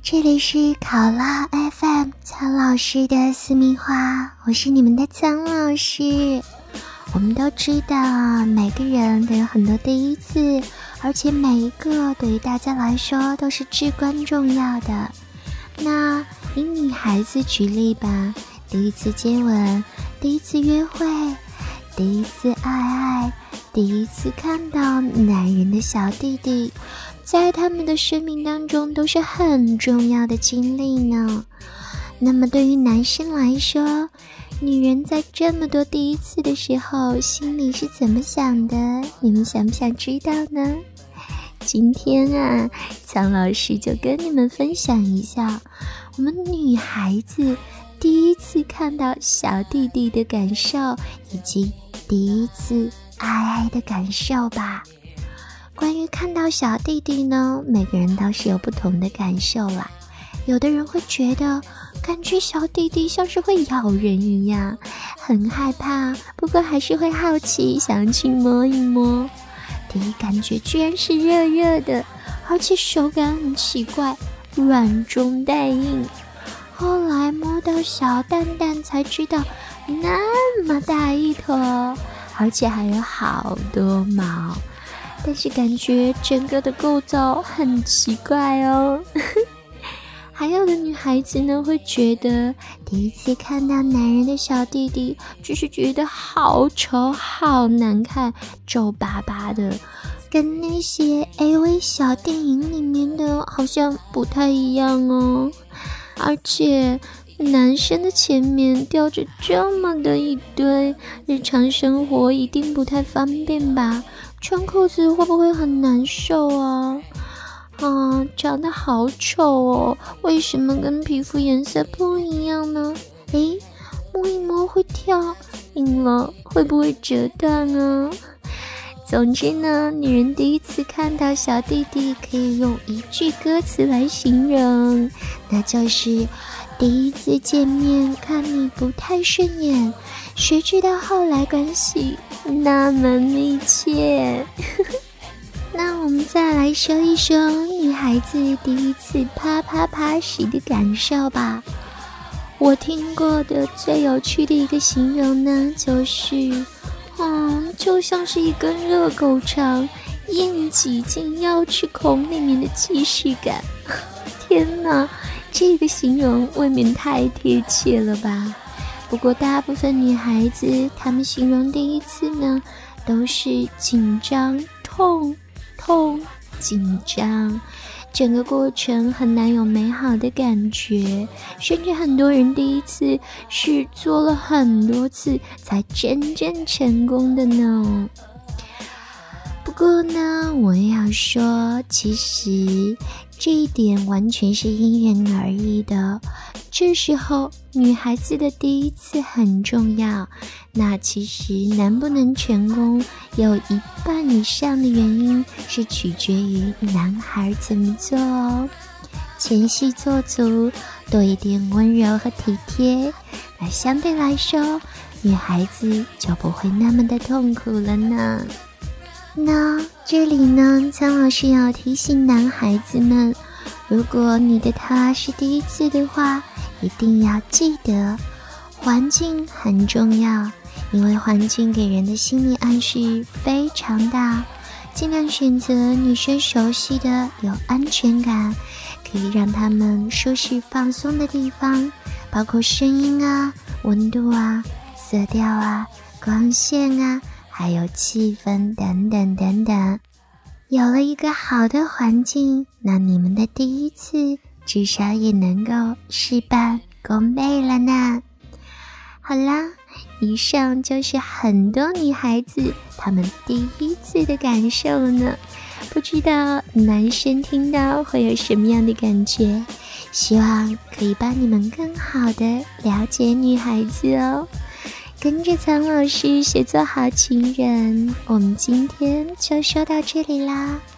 这里是考拉 FM 苍老师的私密话，我是你们的苍老师。我们都知道每个人都有很多第一次，而且每一个对于大家来说都是至关重要的。那以女孩子举例吧，第一次接吻，第一次约会，第一次爱，第一次看到男人的小弟弟，在他们的生命当中都是很重要的经历呢。那么对于男生来说，女人在这么多第一次的时候心里是怎么想的？你们想不想知道呢？今天啊，苍老师就跟你们分享一下我们女孩子第一次看到小弟弟的感受，以及第一次爱的感受吧。关于看到小弟弟呢，每个人倒是有不同的感受啦。有的人会觉得感觉小弟弟像是会咬人一样，很害怕，不过还是会好奇，想去摸一摸。第一感觉居然是热热的，而且手感很奇怪，软中带硬。后来摸到小蛋蛋才知道那么大一坨，而且还有好多毛，但是感觉整个的构造很奇怪哦。还有的女孩子呢，会觉得第一次看到男人的小弟弟，就是觉得好丑好难看，皱巴巴的，跟那些 AV 小电影里面的好像不太一样哦。而且男生的前面吊着这么的一堆，日常生活一定不太方便吧？穿裤子会不会很难受啊？长得好丑哦，为什么跟皮肤颜色不一样呢？摸一摸会跳，硬了会不会折断啊？总之呢，女人第一次看到小弟弟可以用一句歌词来形容，那就是第一次见面看你不太顺眼，谁知道后来关系那么密切。那我们再来说一说女孩子第一次啪啪啪时的感受吧。我听过的最有趣的一个形容呢，就是就像是一根热狗肠硬挤进钥匙孔里面的既视感。天哪，这个形容未免太贴切了吧。不过大部分女孩子她们形容第一次呢，都是紧张、痛、紧张，整个过程很难有美好的感觉，甚至很多人第一次是做了很多次才真正成功的呢。不过呢，我要说，其实这一点完全是因人而异的。这时候女孩子的第一次很重要，那其实能不能成功，有一半以上的原因是取决于男孩怎么做哦。前戏做足，多一点温柔和体贴，那相对来说女孩子就不会那么的痛苦了呢。那这里呢，苍老师要提醒男孩子们，如果你的他是第一次的话，一定要记得环境很重要，因为环境给人的心理暗示非常大，尽量选择女生熟悉的、有安全感，可以让他们舒适放松的地方，包括声音啊、温度啊、色调啊、光线啊，还有气氛等等等等。有了一个好的环境，那你们的第一次至少也能够事半功倍了呢。好啦，以上就是很多女孩子她们第一次的感受呢。不知道男生听到会有什么样的感觉？希望可以帮你们更好的了解女孩子哦。跟着苍老师学做好情人，我们今天就说到这里啦。